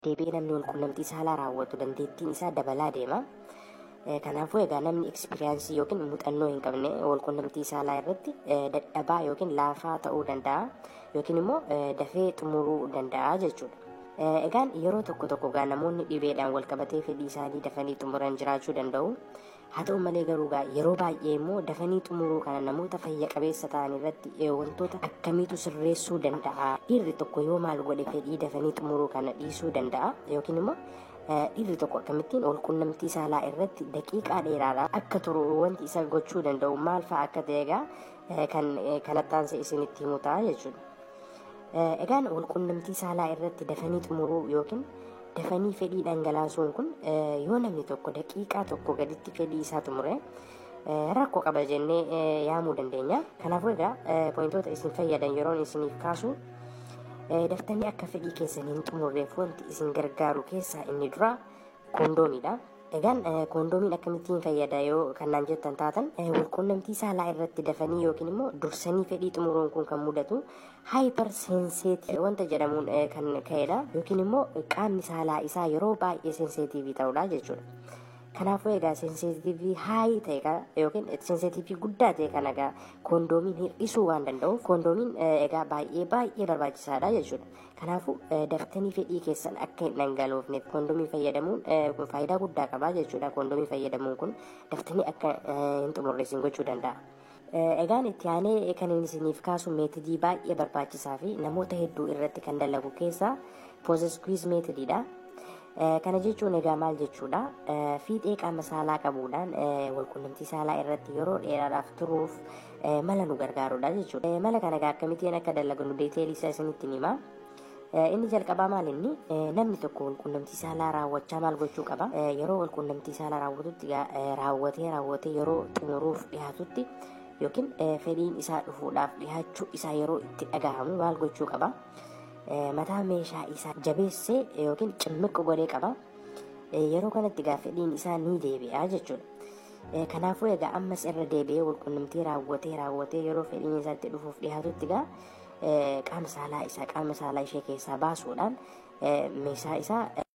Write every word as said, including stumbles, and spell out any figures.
deebi'ee namni wal quunnamtii saalaa raawwatu dandeettiin isaa dabalaa deema. Kanaafuu egaa namni ekspiriyaansii yookiin muuxannoo hin qabne wal quunnamtii saalaa irratti dadhabaa yookiin laafaa ta'uu danda'a yookiin immoo dafee xumuruu danda'a jechuudha. Egaan yeroo tokko tokko gaa namoonni dhibeedhaan wal qabatee fedhii isaanii dafanii xumuran jiraachuu danda'u. Haa ta'u malee garuu gaa yeroo baay'ee immoo dafanii xumuruu kana namoota fayya qabeessa ta'an irratti wantoota akkamiitu sirreessuu danda'a? Dhiirri tokko yoo maal godhe fedhii dafanii xumuruu kana dhiisuu danda'a yookiin immoo dhiirri tokko akkamittiin wal quunnamtii saalaa irratti daqiiqaa dheeraadhaa akka turu wanti isa gochuu danda'u maal fa'a akka ta'e egaa kan kanattaan isinitti himu ta'a jechuudha. Egaan wal quunnamtii saalaa irratti dafanii xumuruu yookiin dafanii fedhii dhangalaasuun kun yoo namni tokko daqiiqaa tokko gaditti fedhii isaa xumure rakkoo qaba jennee yaamuu dandeenya. Kanaafuu egaa pointoota isin fayyadan yeroon isiniif kaasu daftanii akka fedhii keessaniin xumurreef wanti isin gargaaru keessaa inni dura koondoomiidha. Egaan koondoomiin akkamittiin fayyada yoo kannaan jettan taatan wal quunnamtii saalaa irratti dafanii yookiin immoo dursanii fedhii xumuruun kun kan mudatu haayipar seenseetii wanta jedhamuun kan ka'edha yookiin immoo qaamni saalaa isaa yeroo baay'ee seenseetiivii ta'udha jechuudha. Kanaafuu egaa seenseetiivii haayii ta'e yookiin seenseetiivii guddaa ta'e kan egaa koondoomiin hir'isuu waan danda'uuf koondoomiin egaa baay'ee baay'ee barbaachisaadha jechuudha. Kanaafuu daftanii fedhii keessan akka hin dhangaloofneef koondoomii fayyadamuun kun faayidaa guddaa qaba jechuudha. Koondoomii fayyadamuun kun daftanii akka hin xumurreessin gochuu danda'a. Egaan itti aanee kan inni isiniif kaasu meetodii baay'ee barbaachisaa fi namoota hedduu irratti kan dalagu keessaa poozeskuwiz meetodiidha. Kana jechuun egaa maal jechuudha? Fiixee qaama saalaa qabuudhaan wal quunnamtii saalaa irratti yeroo dheeraadhaaf turuuf mala nu gargaarudha jechuudha. Mala kana egaa akkamittiin akka dalagnu deeteelii isaa isinitti hima. Inni jalqabaa maal inni namni tokko wal quunnamtii saalaa raawwachaa maal gochuu qaba? Yeroo wal quunnamtii saalaa raawwatutti raawwatee raawwatee yeroo xumuruuf dhiyaatutti yookiin fedhiin isaa dhufuudhaaf dhiyaachuu isaa yeroo itti dhagahamu maal gochuu qaba? Mataa meeshaa isaa jabeessee yookiin cimmiqqu godhee qaba. Yeroo kanatti gaa fedhiin isaa ni deebi'a jechuudha. Kanaafuu egaa ammas irra deebi'ee wal quunnamtii raawwatee raawwatee yeroo fedhiin isaa itti dhufuuf dhiyaatutti gaa qaama saalaa isaa qaama saalaa ishee keessaa baasuudhaan meeshaa isaa